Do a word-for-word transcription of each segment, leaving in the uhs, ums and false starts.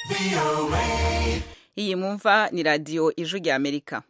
Iyi mwumva ni radio Ijwi rya Amerika.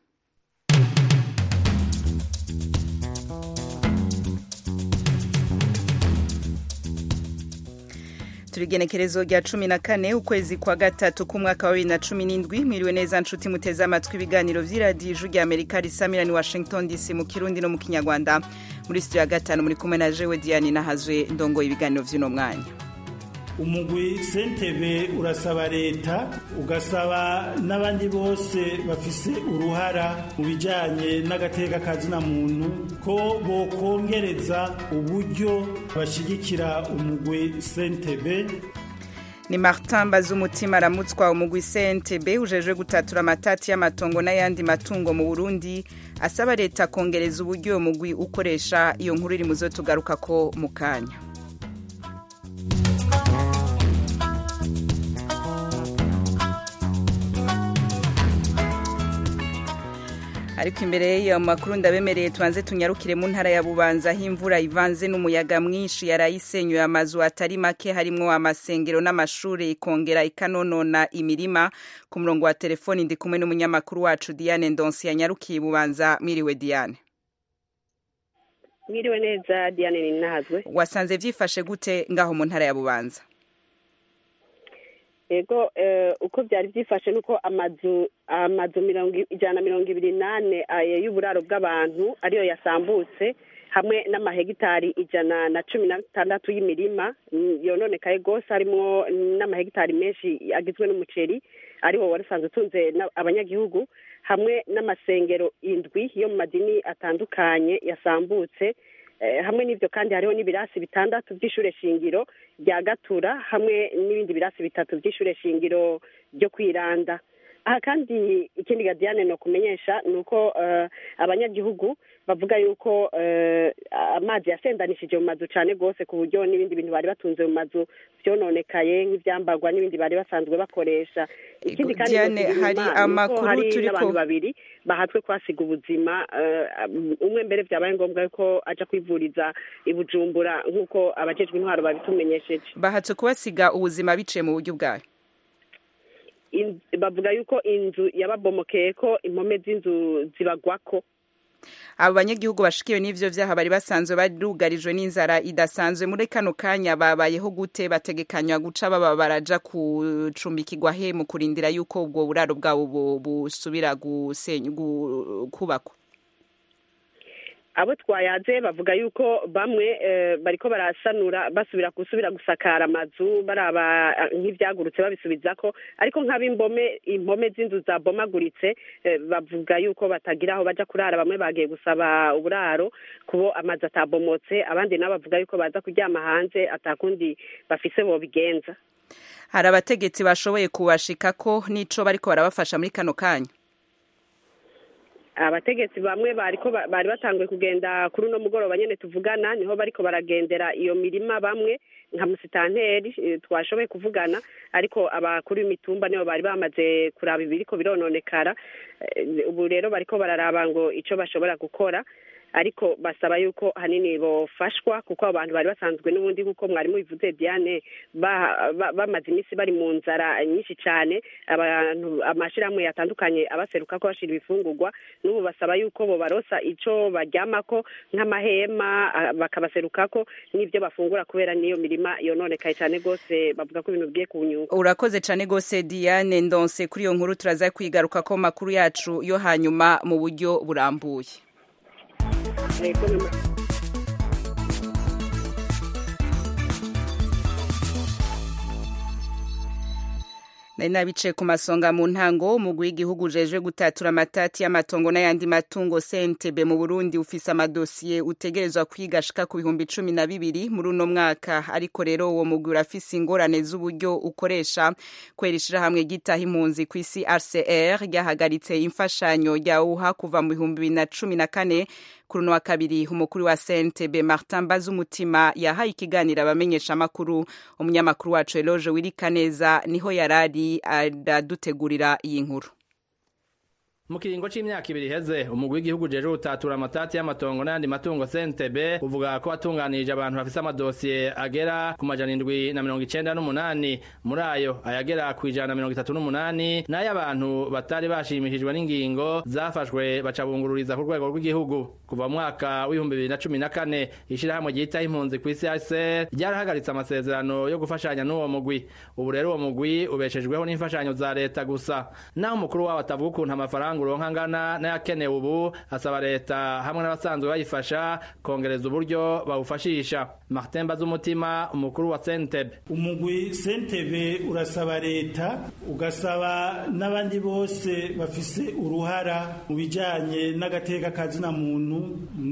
Turigenekerezo rya cumi na kane ukwezi kwa gatatu kumwaka wa bibiri na cumi n'indwi. Mwiriwe neza nshuti muteze amatwi ibiganiro vy'iradiyo Ijwi rya Amerika risamira ni Washington D C mu Kirundi no mu Kinyarwanda. Muri studio ya gatanu muri kumwe na jewe Diane Nahazwe ndongo ibiganiro vy'uno mwanya. Umugwi Sentebe urasaba leta ugasaba n'abandi bose bafise uruhara mu bijanye n'agateka kazina muntu ko bokongereza uburyo bashigikira umugwi Sentebe. Ni Martin Bazumutima aramutswa umugwi Sentebe ujejwe gutatura amatati y'amatongo n'ayandi matungo mu Burundi, asaba leta kongereza uburyo umugwi ukoresha. Iyo nkuru iri muzo tugaruka ko mu kanya. Ariko imbere ya makuru ndabemereye tuanze tunyarukire mu ntara ya Bubanza h'imvura ivanze n'umuyaga mwinshi yarayisenyuye amazu atari make harimwo amasengero n'amashuri ikongera ikanonona imirima. Ku murongo wa telefoni ndi kumwe n'umunyamakuru wacu Diane Ndonsi yanyarukiye Bubanza. Mwiriwe Diane. Mwiriwe neza Diane Ninahazwe. Wasanze vyifashe gute ngaho mu ntara ya Bubanza? Ego eh, uko byari byifashe nuko amazu amazu mirongo ijana mirongo ibiri nane y'uburaro bw'abantu ariyo yasambutse hamwe n'amahegitari ijana na cumi na tandatu y'imirima yononekaye gose, harimo n'amahegitari menshi agizwe n'umuceri ariho warisanzwe tunze abanyagihugu, hamwe n'amasengero indwi yo mu madini atandukanye yasambutse. Hamwe n'ivyo kandi hariho n'ibirasi bitandatu by'ishure shingiro rya Gatura hamwe n'ibindi birasi bitatu by'ishure shingiro ryo Kwiranda. Aha kandi ikindi Gadiane no kumenyesha nuko uh, abanyagihugu bavuga yuko uh, amazi yasendanishije mu mazu cyane gose ku buryo n'ibindi bintu bari batunze mu mazu byononekaye nk'ivyambagwa n'ibindi bari basanzwe bakoresha. Ikindi kandi hari amakuru turi ko abantu babiri bahatwe kwasiga ubuzima, uh, umwe mbere byabaye ngombwa ko aja kwivuriza ibujumbura nkuko abajejwe intwaro babitumenyesheje. Bahatse kubasiga ubuzima biciye mu buryo bwayo. In, bavuga yuko inzu yababomokeye ko impome z'inzu zibagwako. Abo banyagihugu bashikiwe n'ivyo vyaha bari basanzwe barugarijwe n'inzara idasanzwe. Muri kano kanya babayeho gute? Bategekanywa guca baba baraja kucumbikirwa he mu kurindira yuko ubwo buraro bwabo busubira gusenywa kubakwa? Abo twayaze bavuga yuko bamwe e, bariko barasanura basubira kusubira gusakara amazu baraba nk'ivyagurutse babisubizako, ariko nk'abimbome impome z'inzu zabomaguritse e, bavuga yuko batagira aho baja kurara. Bamwe bagiye gusaba uburaro kubo amazu atabomotse, abandi nabo bavuga yuko baza kuryama hanze atakundi bafise bo bigenza. Hari abategetsi bashoboye kubashikako nico bariko barabafasha muri kano kanya? Abategetsi bamwe bariko bari batanguye kugenda kuri no mugoroba nyene tuvugana, niho bariko baragendera iyo mirima. Bamwe nka musitanteri twashoboye kuvugana, ariko abakuru imitumba niho bari bamaze kuraba ibiriko birononekara. Ubu rero bariko bararaba ngo ico bashobora gukora, ariko basaba yuko hanini bofashwa kuko abantu bari basanzwe n'ubundi kuko mwari mubivuze Diane bamaze ba, ba imisi bari mu nzara nyinshi cyane. Abantu amashiramwe yatandukanye abaseruka ko bashira ibifungurwa, n'ubu basaba yuko bo barosa ico baryamako nk'amahema bakabaserukako n'ibyo bafungura kubera niyo mirima yononekaye cyane gose. Bavuga ko ibintu bigiye kunyuka. Urakoze cyane gose Diane Ndonse kuri iyo nkuru. Turaza kwigaruka ko makuru yacu yo hanyuma mu buryo burambuye. Nari nabice ku masonga mu ntango. Umugwi w'igihugu ujejwe gutatura amatati y'amatongo n'ayandi matungo Sentebe mu Burundi ufise amadosiye utegerezwa kwigashika ku bihumbi cumi na bibiri muri uno mwaka, ariko rero uwo mugwi urafise ingorane z'uburyo ukoresha. Kwera ishirahamwe gitaha impunzi kw'isi R C R ryahagaritse imfashanyo ryawuha kuva mu bihumbi bibiri na cumi na kane. Kuri no wa kabiri umukuru wa Sentebe Martin Bazumutima yahaye ikiganiro abamenyesha makuru. Umunyamakuru wacu Eloge Wirikaneza niho yarari aradutegurira iyi nkuru. mu kiringo c'imyaka ibiri heze umugwi w'igihugu jeje utatura amatati y'amatongo n'andi matungo C N T B uvuga ko watunganirije abantu bafise amadosiye agera ku majana indwi na mirongo icenda n'umunani muri ayo ayagera ku ijana na mirongo itatu n'umunani nayo abantu batari bashimishijwe n'ingingo zafashwe baca bungururiza ku rwego rw'igihugu kuva mu mwaka w'ibihumbi bibiri na cumi na kane ishirahamwe ryitaho impunzi kw'isi H C R ryarahagaritse amasezerano yo gufashanya n'uwo mugwi ubu rero uwo mugwi ubeshejweho n'imfashanyo za leta gusa naho umukuru wabo atavuga ukuntu amafaranga uronka ngana n'ayakenewe ubu asaba leta hamwe n'abasanzwe bayifasha kongereza uburyo bawufashisha. Martin Bazumutima umukuru wa C N T B umugwi C N T B urasaba leta ugasaba n'abandi bose bafise uruhara mu bijanye n'agateka kazina muntu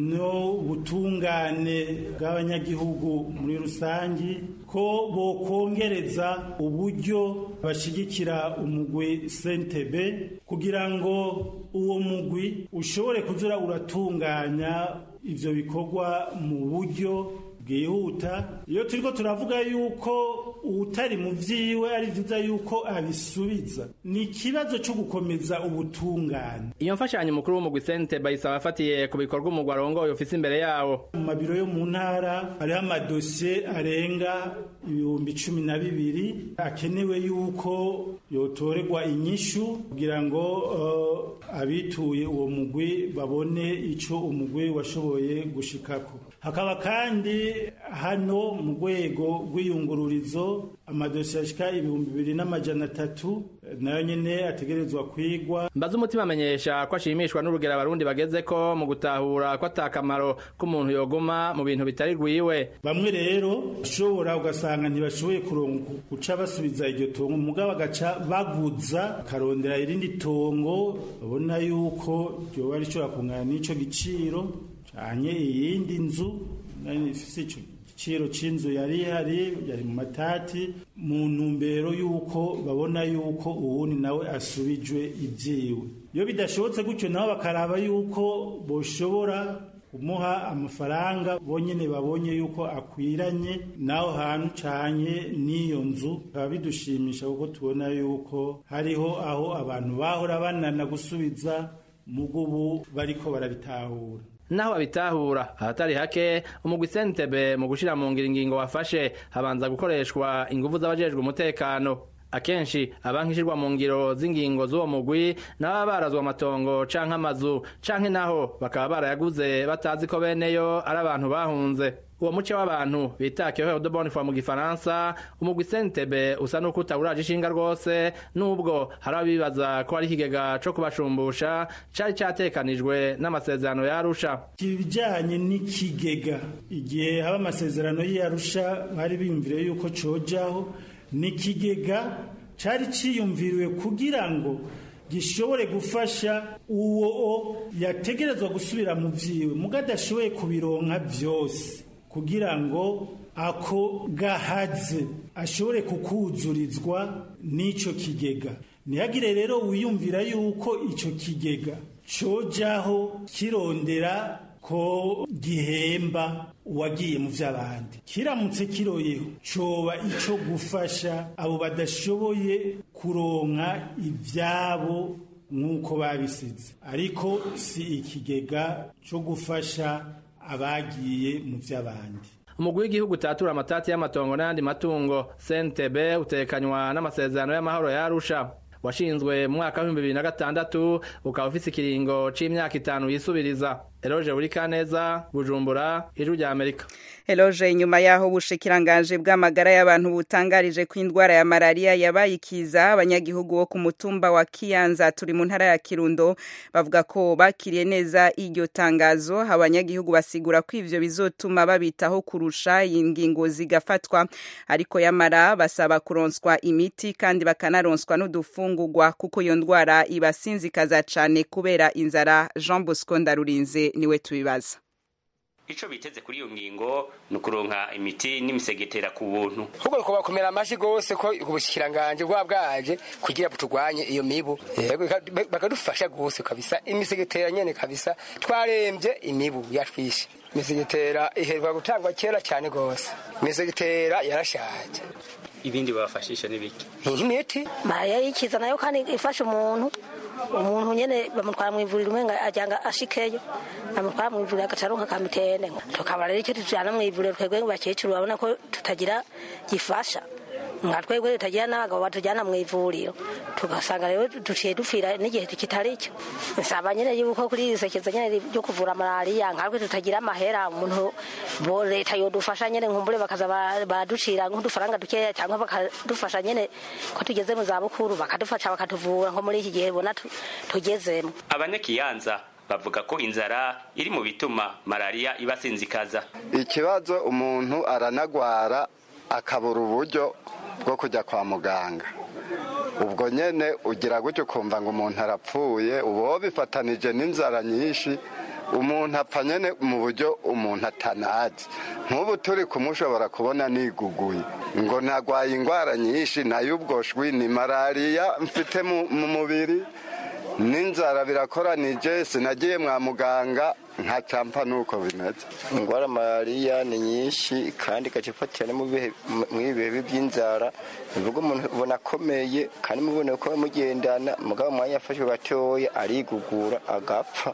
no butungane bw'abanyagihugu muri rusangi ko bokongereza uburyo bashigikira umugwi C N T B kugira ngo uwo mugwi ushobore kuzura uratunganya ivyo bikorwa mu buryo bwihuta. Iyo turiko turavuga yuko utari mu vyiwe ari vyiza yuko abisubiza, ni ikibazo cyo gukomeza ubutungane. Iyo mfashanyo mukuru w'umugwi C N T B bayisaba afatiye ku bikorwa umugwi arongoye ufise imbere yawo. Mu mabiro yo mu ntara hariho amadosiye arenga ibihumbi cumi na bibiri akenewe yuko yotorerwa inyishu kugira ngo uh, abituye uwo mugwi babone ico umugwi washoboye gushikako. Hakaba kandi hano mu rwego rw'iyungururizo amadosiye ashika ibihumbi bibiri n'amajana atatu nayo nyene ategerezwa kwigwa. Bazumutima amenyesha ko ashimishwa n'urugero abarundi bageze ko mu gutahura ko atakamaro k'umuntu yoguma mu bintu bitari rwiwe. Bamwe rero ushobora ugasanga ntibashoboye kuronka guca basubiza iryo tongo mugabo bagaca baguza karondera irindi tongo babona yuko ryoba rishobora kungana n'ico giciro canke iyindi nzu nani ifise ico giciro c'inzu yari hari yari mu matati mu ntumbero yuko babona yuko uwundi nawe asubijwe ivyiwe. Iyo bidashobotse gutyo nabo bakaraba yuko boshobora kumuha amafaranga bonyene babonye yuko akwiranye naho hantu canke n'iyo nzu, bikaba bidushimisha kuko tubona yuko hariho aho abantu bahora banana gusubiza mugubu bariko barabitahura. Naho abitahura ahatari hake umugwi C N T B mu gushira mu ngiro ingingo wafashe habanza gukoreshwa inguvu z'abajejwe umutekano. Akenshi abankishirwa mu ngiro z'ingingo z'uwo mugwi naba barazwa amatongo canke amazu canke naho bakaba barayaguze batazi ko beneyo ari abantu bahunze. Uwo muce w'abantu bitakeho de bonne foi mu gifaransa umugwi C N T B usa nuko utawuraje ishinga rwose nubwo hari abibaza ko ari ikigega co kubashumbusha cari catekanijwe n'amasezerano ya Arusha. Ibijanye n'ikigega igihe haba amasezerano ya Arusha bari biyumvire yuko cojaho n'ikigega cari ciyumviriwe kugira ngo gishobore gufasha uwo yategerezwa gusubira mu vyiwe mugadashoboye kubironka vyose kugira ngo ako gahaze ashobore kukuzurizwa n'ico kigega. Ntihagire rero wiyumvira yuko ico kigega cojaho kirondera ko gihemba uwagiye mu vy'abandi. Kiramutse kiroyeho coba ico gufasha abo badashoboye kuronka ivyabo nk'uko babisize, ariko si ikigega co gufasha abagiye mu vy'abandi. Umugwi w'igihugu utatura amatati y'amatongo n'andi matungo C N T B utekanywa n'amasezerano y'amahoro ya Arusha washinzwe mu mwaka w'ibihumbi bibiri na gatandatu ukaba ufise ikiringo c'imyaka itanu yisubiriza. Eloge Burikaneza, Bujumbura, Ijwi rya Amerika. Eloge, inyuma yaho ubushikiranganje bw'amagara y'abantu butangarije ko indwara ya malaria yabayikiza abanyagihugu bo ku mutumba wa Kiyanza turi mu ntara ya Kirundo bavuga ko bakiriye neza iryo tangazo. Abanyagihugu basigura ko ivyo bizotuma babitaho kurusha ingingo zigafatwa, ariko yamara basaba kuronswa imiti kandi bakanaronswa n'udufungurwa kuko iyo ndwara ibasinzikaza cane kubera inzara. Jean Bosco Ndarurinze niwe tubibaza. Ico biteze kuri iyo ngingo nukuronka imiti n'imisegetera ku buntu. Hugo ko bakomera amashi gose ko ubushikiranganje bwa bwaje kugira butugwanye iyo mibu. Yego bakadufasha gose kabisa imisegetera nyene kabisa twaremvye imibu yatwishe. Imisegetera iherwa gutangwa kera cyane gose. Imisegetera yarashaje. Ibindi babafashisha nibiki? Imiti Maria yikiza nayo kandi ifasha umuntu umuntu nyene bamutwara mu ivuriro umenga ajanga ashikeyo bamutwara mu ivuriro agacaronka kamitende tukaba rero icyo tujana mu ivuriro twebwe bakecuru babona ko tutagira gifasha nka twebwe tutagira n'abagabo batujyana mu ivuriro tugasanga rero duciye dupfira n'igihe kitari cyo nsaba nyine yuko kuri iri sekeza nyine ryo kuvura malariya nkatwe tutagira amahera umuntu bo leta yodufasha nyine nkumbure bakaza baraducira nk'udufaranga dukeya cyangwa bakadufasha nyine ko tugeze mu zabukuru bakadufasha bakatuvura nko muri iki gihe bona tugezemo. Abanyakiyanza bavuga ko inzara iri mu bituma malariya ibasinzikaza. Ikibazo umuntu aranagwara akabura uburyo bwo kujya kwa muganga, ubwo nyene ugira gutyo kumva ngo umuntu arapfuye, ubo bifatanije n'inzara nyinshi umuntu apfa nyene mu buryo umuntu atanazi. Nk'ubu turi kumushobora kubona niguguye ngo nagwaye ingwara nyinshi nayo ubwoshwi ni malariya mfite mu mubiri n'inzara birakoranije, sinagiye mwa muganga nka campa nuko bimeze. Ingwara malariya ni nyinshi kandi gacifatira mu bihe mwibihe by'inzara, bivuga umuntu ubona akomeye kandi mubone ko mugendana mugabo mwanya yafashwe gatoya arigugura agapfa,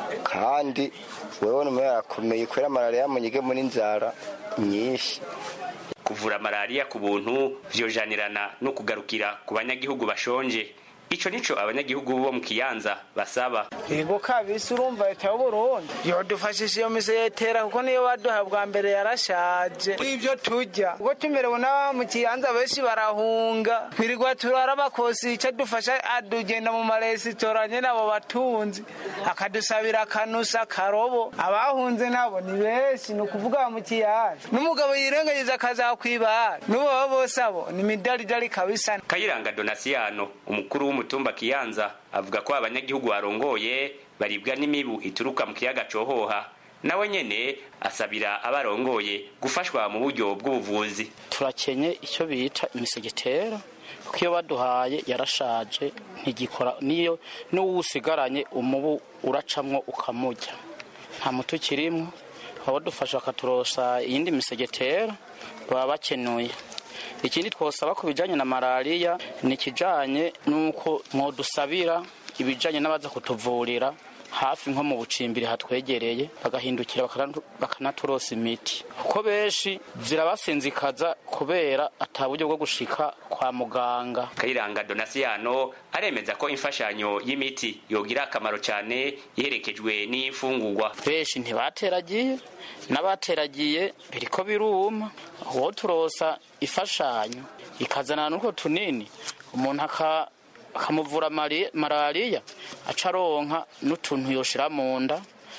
kandi wewe no yarakomeye kwera malariya munyige muri inzara nyinshi. Kuvura malariya ku buntu vyojanirana no kugarukira ku banyagihugu bashonje. Ico nico abanyagihugu bo mu Kiyanza basaba. Yego kabisa urumva leta y'u Burundi yodufashije iyo misetera kuko niyo baduha bwa mbere yarashaje. Ibyo tujya ubwo tumerewe n'aba mu Kiyanza benshi barahunga kwirigwa turara bakosi icyo dufasha adugenda mu maresitora nyene abo batunzi akadusabira kanusa karobo. Abahunze nabo ni benshi no kuvuga mu Kiyanza n'umugabo yirengagiza akaza kwibara n'ubo bose abo ni midari dari kabisa. Kayiranga Donasiano umukuru mutumba Kiyanza avuga ko abanyagihugu barongoye baribwa n'imibu ituruka mu kiyaga cohoha, nawe nyene asabira abarongoye gufashwa mu buryo bw'ubuvuzi. Turakenye icyo bita imisegetera kuko iyo baduhaye yarashaje ntigikora, niyo n'uwusigaranye umubu uracamwo ukamujya nta mutu kirimo. Abo dufasha bakaturosa iyindi misegetera baba bakenuye. Ikindi twosaba ku bijanye na malariya ni kijanye nuko mwodusabira ibijanye n'abaza kutuvurira hafi nko mu bucimbiri hatwegereye bagahindukira bakanaturosa imiti, kuko benshi zirabasinzikaza kubera ataburyo bwo gushika kwa muganga. Kayiranga Donasiano aremeza ko imfashanyo y'imiti yogira akamaro cyane yerekejwe n'imfungurwa. Benshi ntibateragiye n'abateragiye biriko biruma, aho turosa ifashanyo ikazana nuko tunini umuntu aka akamuvura malariya acaronka n'utuntu yoshira mu nda,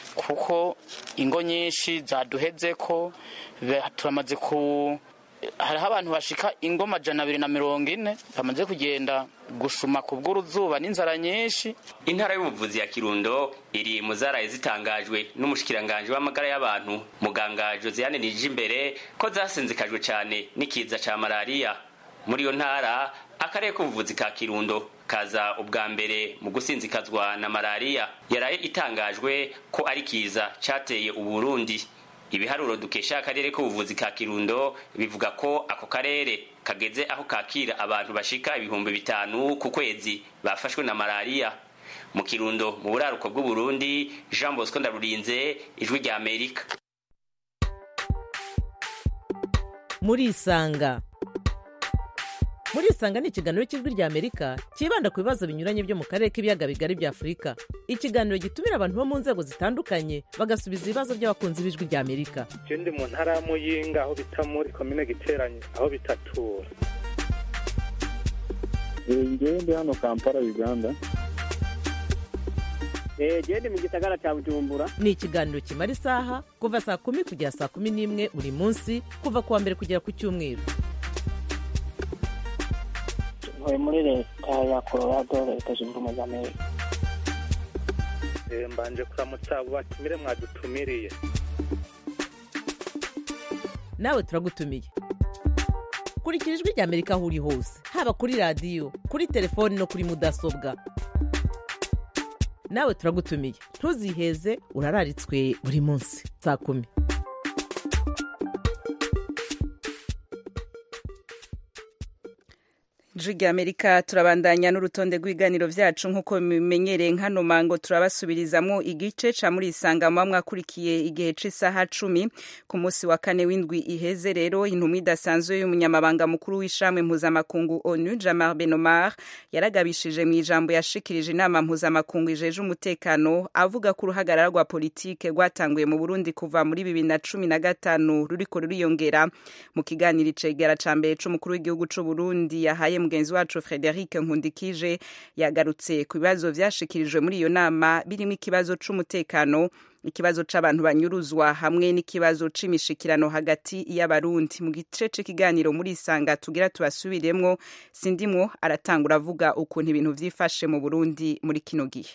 kuko ingo nyinshi zaduheze ko turamaze ku hariho abantu bashika ingo majana abiri na mirongo ine bamaze kugenda gusuma ku bw'uruzuba n'inzara nyinshi. Intara y'ubuvuzi ya Kirundo iri mu zaraye zitangajwe n'umushikiranganje w'amagara y'abantu muganga Josiane Nijimbere ko zasinzikajwe cyane n'ikiza ca malariya. Muri yo ntara akarere k'ubuvuzi ka Kirundo kaza ubwa mbere mu gusinzikazwa na malariya, yaraye itangajwe ko ari kiza cateye Uburundi. Ibiharuro dukesha akarere k'ubuvuzi ka Kirundo bivuga ko ako karere kageze aho kakira abantu bashika ibihumbi bitanu ku kwezi bafashwe na malariya. Mu Kirundo mu buraruko bw'u Burundi, Jean Bosco Ndarurinze, Ijwi rya Amerika. Muri Isanga Muri Isanga ni ikiganiro cy'Ijwi rya Amerika kibanda ku bibazo binyuranye byo mu karere k'ibiyaga bigari bya Afurika. Ikiganiro gitumira abantu bo mu nzego zitandukanye bagasubiza ibibazo by'abakunzi b'Ijwi rya Amerika. Je ndi mu ntara ya Muyinga aho bita muri commune Giteranye aho bitatura. Ngiye ndi hano Kampala Uganda. Eh je ndi mu gisagara cya Bujumbura. Ni ikiganiro kimara isaha kuva saa kumi kugera saa kumi n'imwe buri munsi kuva kuwa mbere kugera ku cyumweru. Ntuye muri leta ya Colorado, leta zunze ubumwe za Amerika. Mbanje kuramutsa abo batumire mwadutumiriye. Nawe turagutumiye. Kurikira Ijwi rya Amerika aho uri hose, haba kuri radio, kuri telefone no kuri mudasobwa. Nawe turagutumiye. Ntuziheze urararitswe buri munsi saa kumi. Jiga Amerika turabandanya n'urutonde rw'iganiro vyacu nkuko bimenyereye nkano mango turabasubirizamwo igice ca muri isanga mu mwakurikiye igihe c'isaha cumi ku munsi wa kane w'indwi iheze rero intumwa idasanzwe y'umunyamabanga mukuru w'ishamwe mpuzamakungu ONU Jamar Benomar yaragabishije mu ijambo yashikirije inama mpuzamakungu ijeje umutekano avuga ko uruhagarara rwa politike rwatanguye mu Burundi kuva muri bibiri na cumi na gatanu ruriko ruriyongera mu kiganiro icegera ca mbere c'umukuru w'igihugu c'u Burundi yahaye mugenzi wacu Frederic Nkundikije yagarutse ku bibazo vyashikirijwe muri iyo nama birimo ikibazo c'umutekano ikibazo c'abantu banyuruzwa hamwe n'ikibazo c'imishikirano hagati y'abarundi mu gice c'ikiganiro muri isanga tugira tubasubiremwo sindimwo aratangura avuga ukuntu ibintu vyifashe mu Burundi muri kino gihe.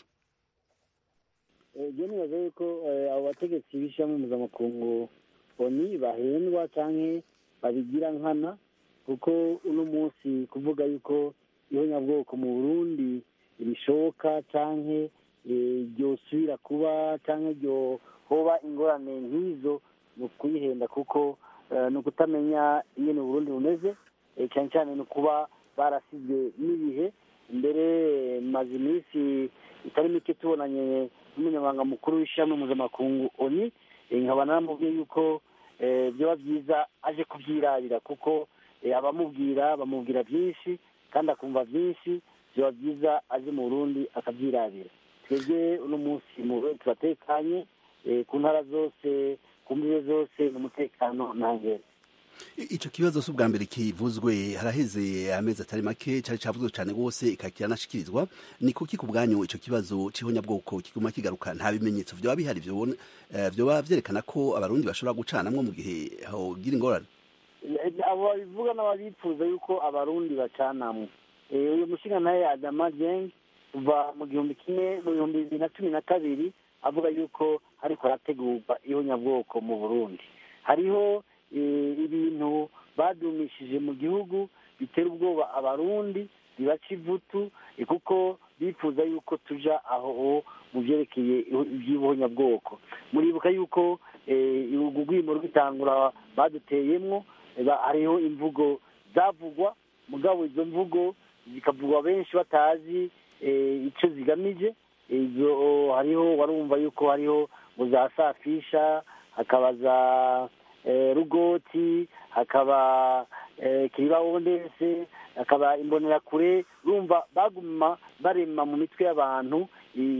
Je nibaza yuko abo bategetsi b'ishyirahamwe mpuzamakungu oni bahendwa canke babigira nkana kuko uno munsi kuvuga yuko ihonyabwoko mu Burundi bishoboka canke ryosubira kuba canke ryo hoba ingorane nk'izo ni ukuyihenda kuko ni ukutamenya ingene Burundi bumeze cyane cyane ni ukuba barasizwe n'ibihe mbere maze iminsi itari mike tubonanye n'umunyamabanga mukuru w'ishyirahamwe mpuzamakungu oni nkaba naramubwiye yuko byoba byiza aje kubyirabira kuko abamubwira bamubwira byinshi kandi akumva byinshi biba byiza aje mu Burundi akabyirabira twebwe uno munsi mu Burundi turatekanye ku ntara zose ku mbibe zose n'umutekano ntangere. Ico kibazo si ubwa mbere kivuzwe haraheze amezi atari make cari cavuzwe cane rwose ikakiranashikirizwa ni kuki ku bwanyu ico kibazo c'ihonyabwoko kiguma kigaruka nta bimenyetso vyoba bihari vyobona vyoba vyerekana ko abarundi bashobora gucanamwo mu gihe hogira ingorane? Abo babivuga n'ababifuza yuko abarundi bacanamwe uyu mushingantahe Adama Dieng kuva mu gihumbi kimwe mu bihumbi bibiri na cumi na kabiri avuga yuko hariko harategurwa ihonyabwoko mu Burundi. Hariho ibintu badumishije mu gihugu bitera ubwoba abarundi bibaca ivutu kuko bifuza yuko tuja aho mu vyerekeye ivy'ihonyabwoko. Muribuka yuko urugwimo rw'itangura baduteyemwo hariho imvugo zavugwa mugabo izo mvugo zikavugwa benshi batazi ico zigamije. Izo hariho warumva yuko hariho ngo za safisha hakaba za rugoti hakaba kiribawondese hakaba imbonerakure urumva baguma barema mu mitwe y'abantu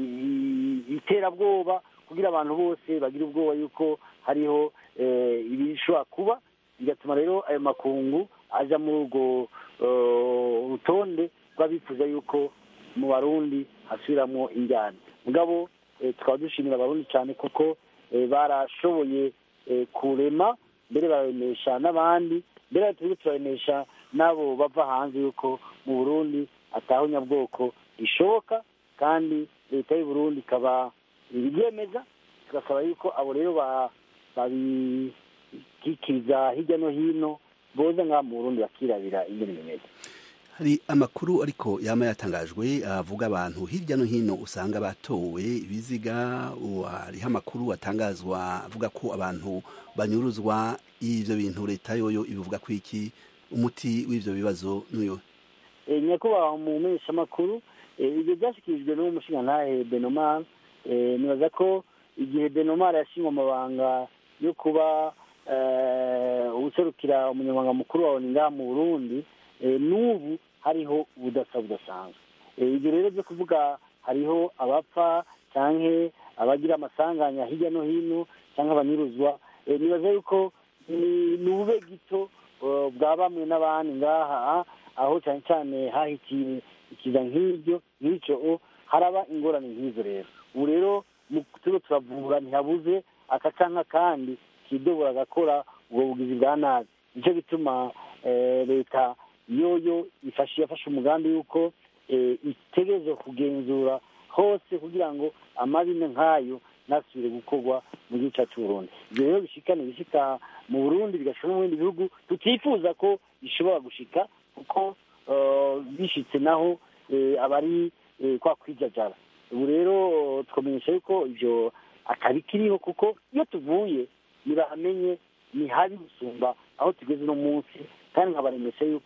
iterabwoba kugira abantu bose bagira ubwoba yuko hariho ibishobora kuba bigatuma rero ayo makungu aja muri urwo rutonde rw'abifuza yuko mu Barundi hasubiramwo injyana. Mugabo tukaba dushimira abarundi cyane kuko barashoboye kurema mbere baremesha n'abandi mbere turi turemesha nabo bava hanze yuko mu Burundi atahonyabwoko ishoboka kandi leta y'u Burundi ikaba ibigemeza tugasaba yuko abo rero babikikiriza hirya no hino boza nka mu Burundi bakirabira ingene bimeze. Hari amakuru ariko yama yatangajwe avuga abantu hirya no hino usanga batowe ibiziga hariho amakuru atangazwa avuga ko abantu banyuruzwa ivyo bintu leta yoyo ibivuga ko iki umuti w'ivyo bibazo n'uyo nyakubahwa mu menyesha makuru ibyo byashikirijwe n'umushingantahe Benomar nibaza ko igihe Benomar yashingwa amabanga yo kuba userukira umunyamabanga mukuru wa ONU ngaha mu Burundi n'ubu hariho ubudasa budasanzwe. Ibyo rero byo kuvuga hariho abapfa canke abagira amasanganya hirya no hino canke abanyuruzwa nibaza yuko ni ube gito bwa bamwe n'abandi ngaha aho cyane cyane hahikiye ikiza nk'ibyo nk'icyo haraba ingorane nk'izo rero. Ubu rero turiho turavura ntihabuze aka canke akandi kidobora agakora ubwo bugizi bwa nabi. Nicyo bituma leta yoyo ifashe yafashe umugambi yuko itegerezwa kugenzura hose kugira ngo amabi nk'ayo nasubire gukorwa mu gihugu cyacu Burundi. Ibyo rero bishikane bishika mu Burundi bigashika mu bindi bihugu tutifuza ko bishobora gushika kuko bishitse naho abari kwa kwijajara. Ubu rero twamenyesha yuko ibyo atari kiriho kuko iyo tuvuye nibamenye ni habi gusumba aho tugeze no munsi kandi nkabaremesha yuko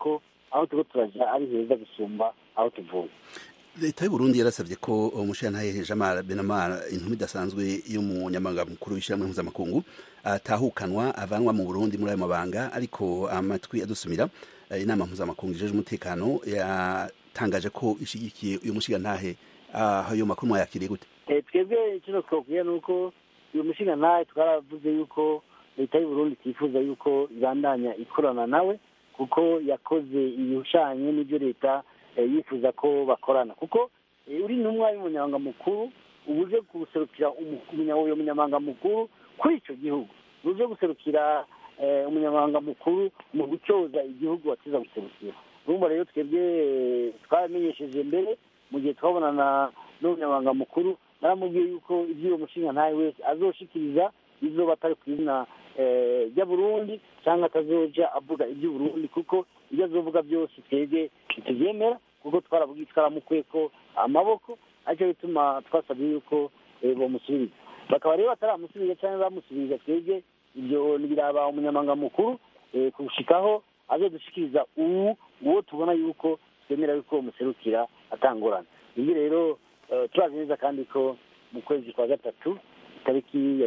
aho turiko turaja ari heza gusumba aho tuvuye. leta y'u Burundi yarasabye ko umushirantahe Jamara Benamara intumwa idasanzwe y'umunyamabanga mukuru w'ishyirahamwe mpuzamakungu atahukanwa avanwa mu Burundi muri ayo mabanga, ariko amatwi adusumira inama mpuzamakungu ijeje umutekano yatangaje ko ishigikiye uyu mushirantahe. ayo makuru mwayakiriye gute? Twebwe icyo twakubwira ni uko uyu mushirantahe twaravuze yuko leta y'u Burundi tifuza yuko ibandanya ikorana nawe kuko yakoze ibihushanye n'ibyo leta yifuza ko bakorana, kuko uri intumwa y'umunyamabanga mukuru ubuje guserukira uyu munyamabanga mukuru kuri icyo gihugu, ubuje guserukira umunyamabanga mukuru mu gucoza igihugu wakiza guserukira. urumva rero twebwe twamenyesheje mbere mu gihe twabonana n'umunyamabanga mukuru, naramubwiye yuko iby'uwo mushinga ntawe wese azoshikiriza izoba atari ku izina rya Burundi cyangwa atazoja avuga iby'Uburundi, kuko ibyo azovuga byose twebwe ntitubyemera kuko twaravuga twaramukuye ko amaboko, aricyo bituma twasabye yuko bamusubiriza. bakaba rero bataramusubiriza cyangwa bamusubiriza, twebwe ibyo biraba umunyamabanga mukuru kushikaho azodushikiriza ubu uwo tubona yuko twemera yuko muserukira atangorana. ibyo rero turazi neza kandi ko mu kwezi kwa gatatu tariki ya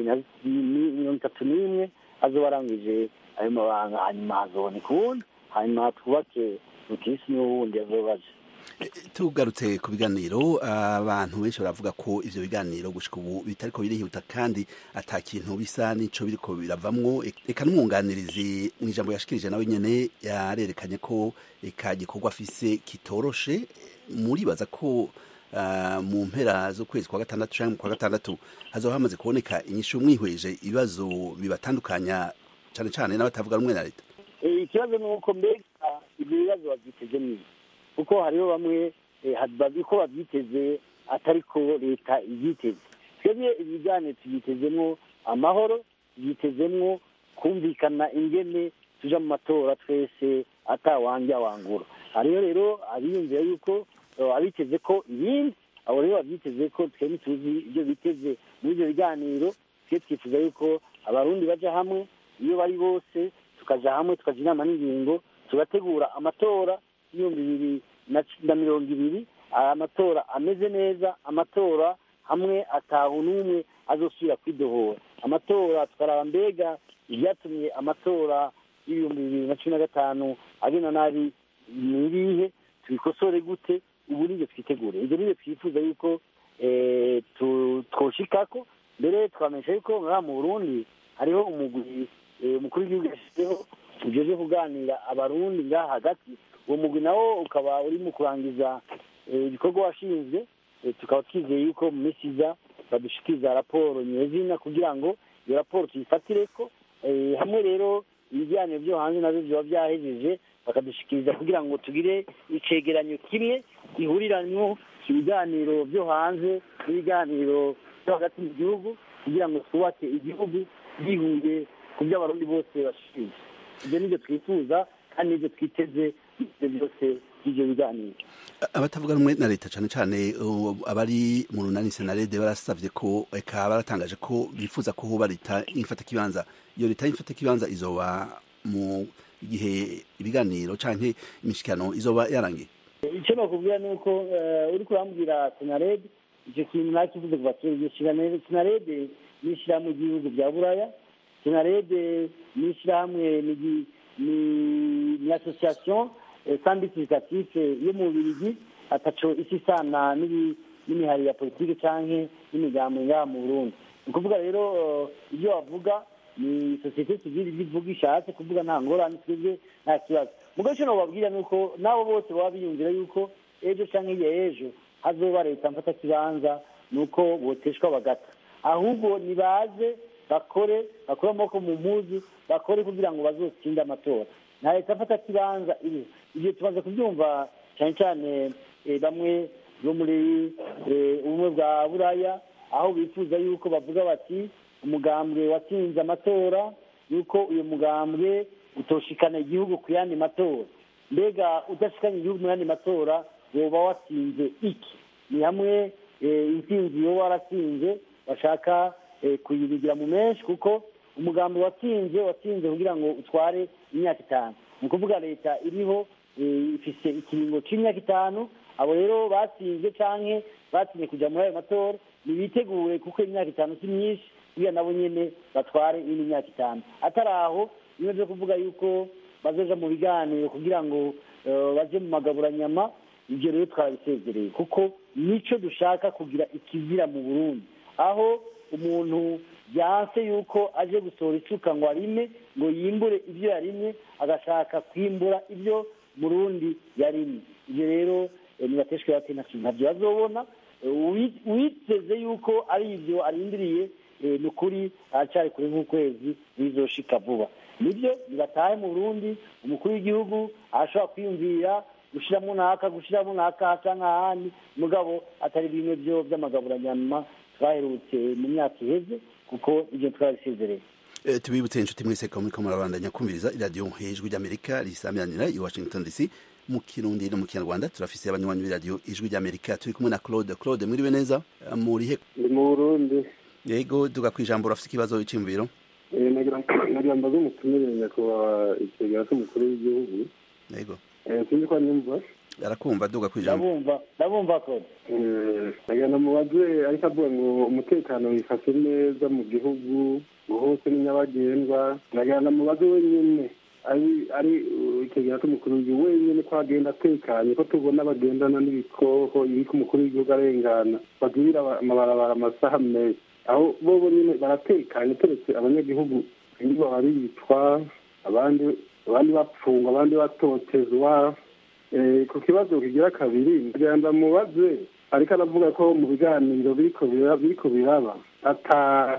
mirongo itatu n'imwe azoba arangije ayo mabanga, hanyuma hazoboneka uwundi, hanyuma twubake ukirisi n'uwundi azobaje. tugarutse ku biganiro, abantu benshi baravuga ko ivyo biganiro gushika ubu bitariko birihuta kandi ata kintu bisa n'ico biriko biravamwo. Eka n'umwunganirizi mu ijambo yashikirije nawe nyene yarerekanye ko eka gikorwa afise kitoroshe. Muribaza ko Uh, mu mpera zo kwezi kwa gatandatu canke kwa gatandatu hazoba hamaze kuboneka inyishu mwihweje ibibazo bibatandukanya cane cane n'abatavuga rumwe na leta? Ikibazo ni uko mbega ibyo bibazo bavyiteze neza, kuko hariho bamwe ko bavyiteze atariko leta ivyiteze. Twebwe ibiganiro tuvyitezemwo amahoro, tuvyitezemwo kumvikana ingene tuja mu matora twese atawanja wangura. hariho rero abiyumvira yuko abiteze ko ibindi, abo rero babyiteze ko twebwe tuzi ibyo biteze muri ibyo biganiro. twe twifuza yuko abarundi baja hamwe, iyo bari bose tukaja hamwe tukaja inama n'ingingo tugategura amatora y'ibihumbi bibiri na mirongo ibiri, amatora ameze neza, amatora hamwe atahu n'umwe azosubira kwidohora, amatora tukaraba mbega ibyatumye amatora y'ibihumbi bibiri na cumi na gatanu agenda nabi nibihe, tubikosore gute, ubu nibyo twitegure. ibyo nibyo twifuza yuko twoshikako. mbere twamenyesha yuko ngaha mu Burundi hariho umugwi umukuru w'igihugu yashyizeho ujeje kuganira abarundi ngaha hagati. uwo mugwi nawo ukaba uri mu kurangiza ibikorwa washinzwe, tukaba twizeye yuko mu minsi iza badushikiriza raporo nyezina kugira ngo iyo raporo tuyifatireko. hamwe rero ibiganiro byo hanze navyo vyoba vyahejeje bakadushikiriza kugira ngo tugire icegeranyo kimwe gihuriranwo ibiganiro byo hanze n'ibiganiro byo hagati mu gihugu, kugira ngo twubake igihugu gihuye ku byo abarundi bose bashyize. ibyo nibyo twifuza kandi nibyo twiteze ibyo byose by'ibyo biganiro. abatavuga rumwe na leta cane cane abari mu runani senarede barasavye ko eka baratangaje ko bifuza ko hoba leta ifata kibanza. iyo leta ifata kibanza izoba mu gihe ibiganiro canke imishikano izoba yarangiye. icyo nakubwira ni uko uri kurambwira senarede, icyo kintu nakivuze kuva kera. senarede ni ishyirahamwe ry'ibihugu bya buraya, senarede ni ishyirahamwe ni association sandikitative yo mu Bubiligi, ataco isi sana n'imihari ya politike canke n'imigambo ngaha mu Burundi. ni kuvuga rero ibyo bavuga ni sosiyete sivile bivuga ishatse kuvuga nta ngorane, twebwe nta kibazo. mugabo icyo nobabwira ni uko nabo bose baba biyumvira yuko ejo canke iya ejo hazoba leta mfata kibanza, ni uko boteshwa bagata. ahubwo nibaze bakore bakore amaboko mu mpuzu, bakore kugira ngo bazotsinde amatora. nta leta mfata kibanza iri. ibyo tumaze kubyumva cyane cyane bamwe bo muri ubumwe bwa buraya, aho bifuza yuko bavuga bati umugambwe watsinze amatora yuko uyu mugambwe utoshikana igihugu ku yandi matora. mbega udashikanye igihugu mu yandi matora woba watsinze iki? ni hamwe intsinzi yoba waratsinze bashaka kuyibigira mu menshi, kuko umugambi watsinze watsinze kugira ngo utware imyaka itanu. ni ukuvuga leta iriho ifise ikiringo c'imyaka itanu. Abo rero batsinze canke batsinze kuja muri ayo matora nibitegure kuko imyaka itanu si myinshi iyo nabo nyene batware iyindi myaka itanu. Atari aho niyo vyo kuvuga yuko bazoja mu biganiro kugira ngo baje mu magaburanyama, ivyo rero twabisezereye kuko nico dushaka kugira ikizira mu Burundi, aho umuntu byanse yuko aje gusohora isuka ngo arime ngo yimbure ibyo yarimye agashaka kwimbura ibyo Burundi yarimye. Ivyo rero nibateshwe bati ntavyo bazobona, witeze yuko ari ivyo arindiriye nukuri aracari kure nk'ukwezi bizoshika vuba. Nibyo nibatahe mu Burundi, umukuru w'igihugu ashobora kwiyumvira gushiramo naka gushiramo naka canke ahandi, mugabo atari bimwe byo by'amagaburanyama twaherutse mu myaka iheze kuko ivyo twabisezereye. E, tubibutse inshuti mwese ko muriko murabandanya kumviriza iradiyo Ijwi ry'Amerika risamiranira i Washington D C mu Kirundi no mu Kinyarwanda. Turafise abanywanyi b'iradiyo Ijwi ry'Amerika, turi kumwe na Claude. Claude, mwiriwe neza? Muri he? Ndi mu Burundi. Yego, duga kwijambo, urafise ikibazo c'imviro? Eh, nagira mbaze umutumire nyakubahwa ikigega cy'umukuru w'igihugu. Yego. Eh, sinzi ko nyumva. Arakumva, duga kwijambo. Ndabumva, ndabumva Claude. Eh, nagira namubaze ariko avuga ngo umutekano wifashe neza mu gihugu hose ni nyabagendwa. Nagira namubaze wenyine ari ari ikigega cy'umukuru w'igihugu wenyine ko agenda atekanye, ko tubona bagendana n'ibikoho ibiko umukuru w'igihugu arengana bagirira amabarabara amasaha menshi, aho bobo nyine baratekanye turetse abanyagihugu nibo baricwa, abandi abandi bapfungwa, abandi batotezwa. Eh, ku kibazo kigira kabiri ngenda mubaze ariko aravuga ko mu biganiro biriko biriko biraba ata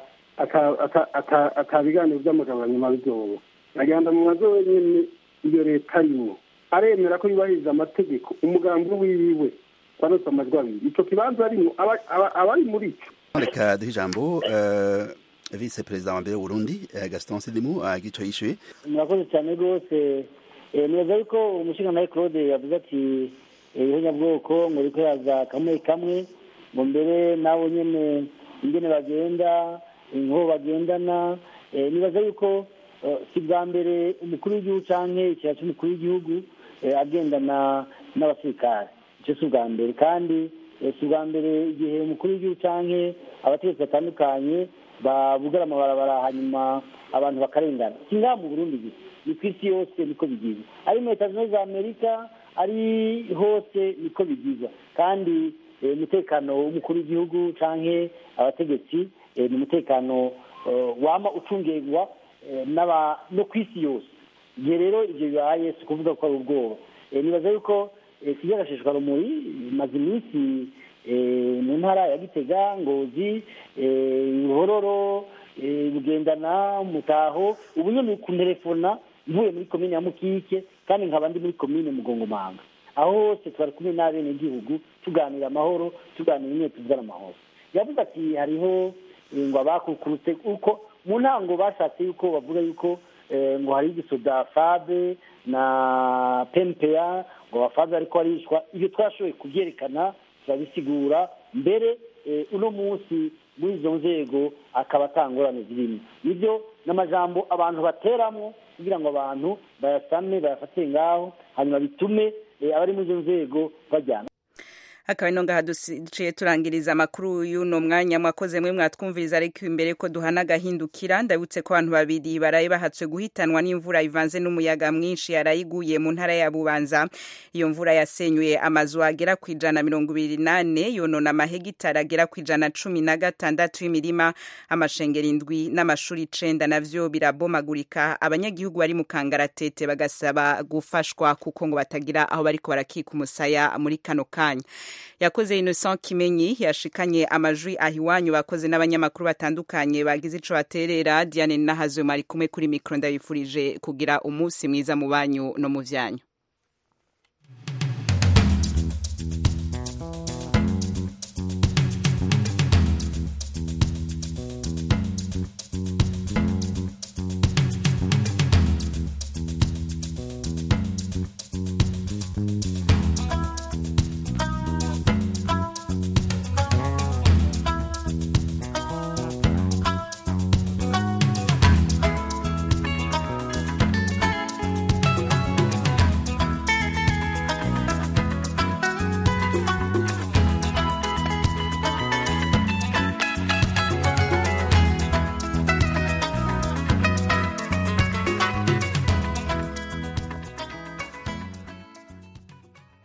ata ata biganiro by'amagabanyuma bizoba. Agenda mubaze wenyine iyo leta arimo aremera ko yubahiriza amategeko umugambi wiwe kwanotsa amajwi abiri, ico kibanza arimo abari muri ico. Reka duhe ijambo uh, vice perezida wa mbere w'Uburundi uh, Gaston Sindimwo agico uh, yishuye. Murakoze cyane rwose. Eh, nibaza yuko umushinga Claude yavuze ati ihonyabwoko ngo riko yaza kamwe kamwe ngo mbere nabo nyene ingene bagenda inko bagendana. Eh, nibaza yuko uh, si bwa mbere umukuru w'igihugu canke ikiya cy'umukuru w'igihugu eh, agendana n'abasirikare, ico si bwa mbere kandi si bwa mbere igihe umukuru w'igihugu canke abategetsi batandukanye babugara amabarabara hanyuma abantu bakarengana. Singa mu Burundi gusa, ni kw'isi yose niko bigize, ari muri Leta Zunze Amerika ari hose niko bigize. Kandi umutekano w'umukuru w'igihugu canke abategetsi ni umutekano wama ucungirwa n'aba no kw'isi yose. Igihe rero ivyo bibaye si kuvuga ko ari ubwoba. Nibaza yuko kijagashishwa rumuri maze iminsi mu ntara ya Gitega, Ngozi, Ruhororo, Bugendana, Mutaho, ubu nyene ku telefona mvuye muri komine ya Mukike kandi nkaba ndi muri komine Mugongomanga. Aho hose twari kumwe n'abene gihugu tuganira amahoro, tuganira imwe tuvugana amahoro. Yavuze ati hariho ngo abakukurutse uko mu ntango bashatse yuko bavuga yuko ngo hari igisoda Fabe na Pempea ngo bafaza ariko arishwa. Ibyo twashoboye kubyerekana turabisigura mbere uno munsi muri izo nzego akaba atangorane zirimo. Nibyo n'amajambo abantu bateramwo kugira ngo abantu bayasame bayafate ngaho hanyuma bitume abari muri izo nzego bajyana. Akaba ino ngaha duciye turangiriza amakuru y'uno mwanya. Mwakoze mwe mwatwumviriza, ariko imbere ko duhana gahindukira ndabutse ko abantu babiri baraye bahatswe guhitanwa n'imvura ivanze n'umuyaga mwinshi yarayiguye mu ntara ya Bubanza. Iyo mvura yasenyuye amazu agera ku ijana mirongo ibiri nane, yonona amahegitari agera ku ijana cumi na gatandatu y'imirima, amashengero indwi n'amashuri icenda navyo birabomagurika. Abanyagihugu bari mu kangaratete bagasaba gufashwa kuko ngo batagira aho bariko barakika umusaya muri kano kanya. Yakoze Innocent Kimenyi yashikanye amajwi ahiwanyu, bakoze n'abanyamakuru batandukanye bagize ico baterera. Diane Nahazwe mari kumwe kuri mikro, ndabifurije kugira umunsi mwiza mu banyu no mu vyanyu.